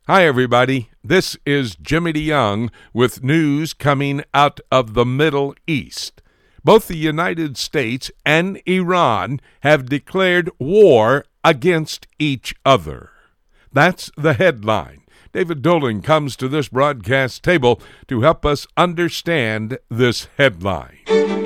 Hi, everybody. This is Jimmy DeYoung with news coming out of the Middle East. Both the United States and Iran have declared war against each other. That's the headline. David Dolan comes to this broadcast table to help us understand this headline.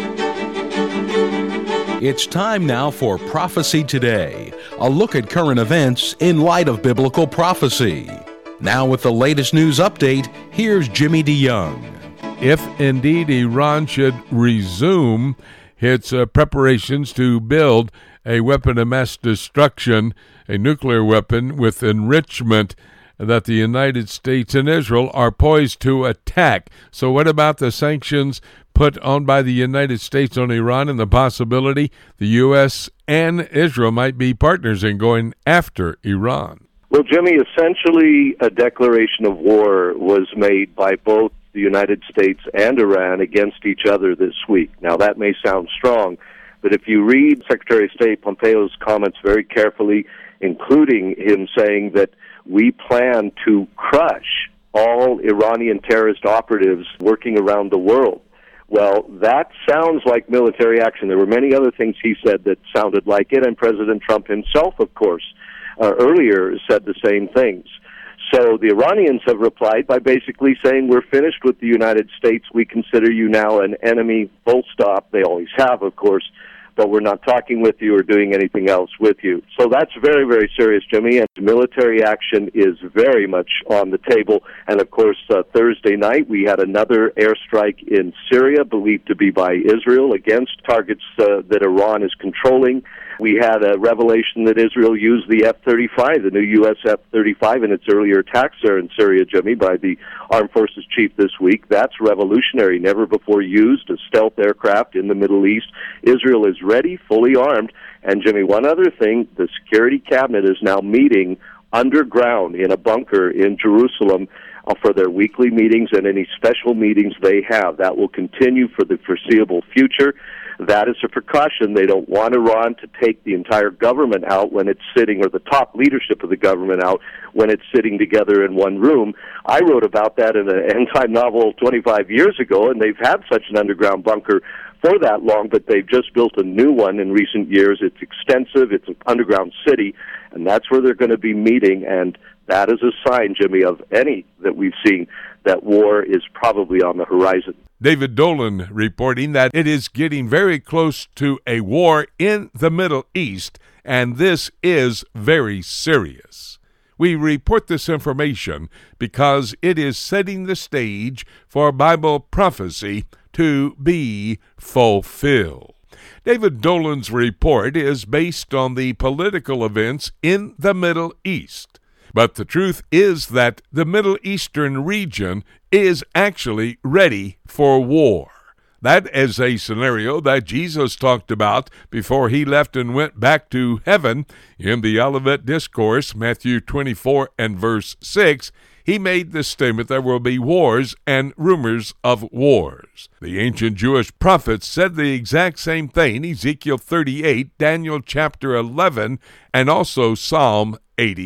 It's time now for Prophecy Today, a look at current events in light of biblical prophecy. Now with the latest news update, here's Jimmy DeYoung. If indeed Iran should resume its preparations to build a weapon of mass destruction, a nuclear weapon with enrichment that the United States and Israel are poised to attack. So what about the sanctions put on by the United States on Iran and the possibility the U.S. and Israel might be partners in going after Iran? Well, Jimmy, essentially a declaration of war was made by both the United States and Iran against each other this week. Now, that may sound strong, but if you read Secretary of State Pompeo's comments very carefully, including him saying that we plan to crush all Iranian terrorist operatives working around the world, well, that sounds like military action. There were many other things he said that sounded like it, and President Trump himself, of course, earlier said the same things. So the Iranians have replied by basically saying, we're finished with the United States. We consider you now an enemy, full stop. They always have, of course, but we're not talking with you or doing anything else with you. So that's very, very serious, Jimmy, and military action is very much on the table. And, of course, Thursday night we had another airstrike in Syria, believed to be by Israel, against targets that Iran is controlling. We had a revelation that Israel used the F-35, the new U.S. F-35, in its earlier attacks there in Syria, Jimmy, by the Armed Forces Chief this week. That's revolutionary, never before used, a stealth aircraft in the Middle East. Israel is ready, fully armed. And, Jimmy, one other thing, the Security Cabinet is now meeting underground in a bunker in Jerusalem for their weekly meetings and any special meetings they have. That will continue for the foreseeable future. That is a precaution. They don't want Iran to take the entire government out when it's sitting, or the top leadership of the government out when it's sitting together in one room. I wrote about that in an end-time novel 25 years ago, and they've had such an underground bunker for that long, but they've just built a new one in recent years. It's extensive. It's an underground city, and that's where they're going to be meeting, and that is a sign, Jimmy, of any that we've seen, that war is probably on the horizon. David Dolan reporting that it is getting very close to a war in the Middle East, and this is very serious. We report this information because it is setting the stage for Bible prophecy to be fulfilled. David Dolan's report is based on the political events in the Middle East. But the truth is that the Middle Eastern region is actually ready for war. That is a scenario that Jesus talked about before he left and went back to heaven. In the Olivet Discourse, Matthew 24 and verse 6, he made the statement there will be wars and rumors of wars. The ancient Jewish prophets said the exact same thing, Ezekiel 38, Daniel chapter 11, and also Psalm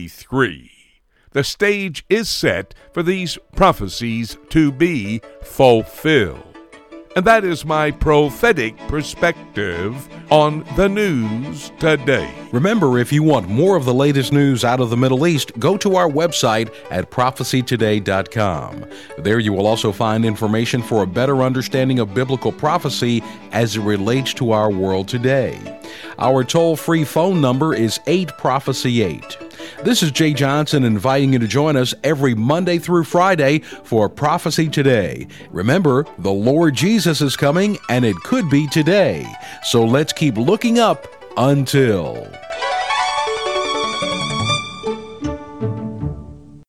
83. The stage is set for these prophecies to be fulfilled. And that is my prophetic perspective on the news today. Remember, if you want more of the latest news out of the Middle East, go to our website at prophecytoday.com. There you will also find information for a better understanding of biblical prophecy as it relates to our world today. Our toll-free phone number is 8-PROPHECY-8. This is Jay Johnson inviting you to join us every Monday through Friday for Prophecy Today. Remember, the Lord Jesus is coming, and it could be today. So let's keep looking up until...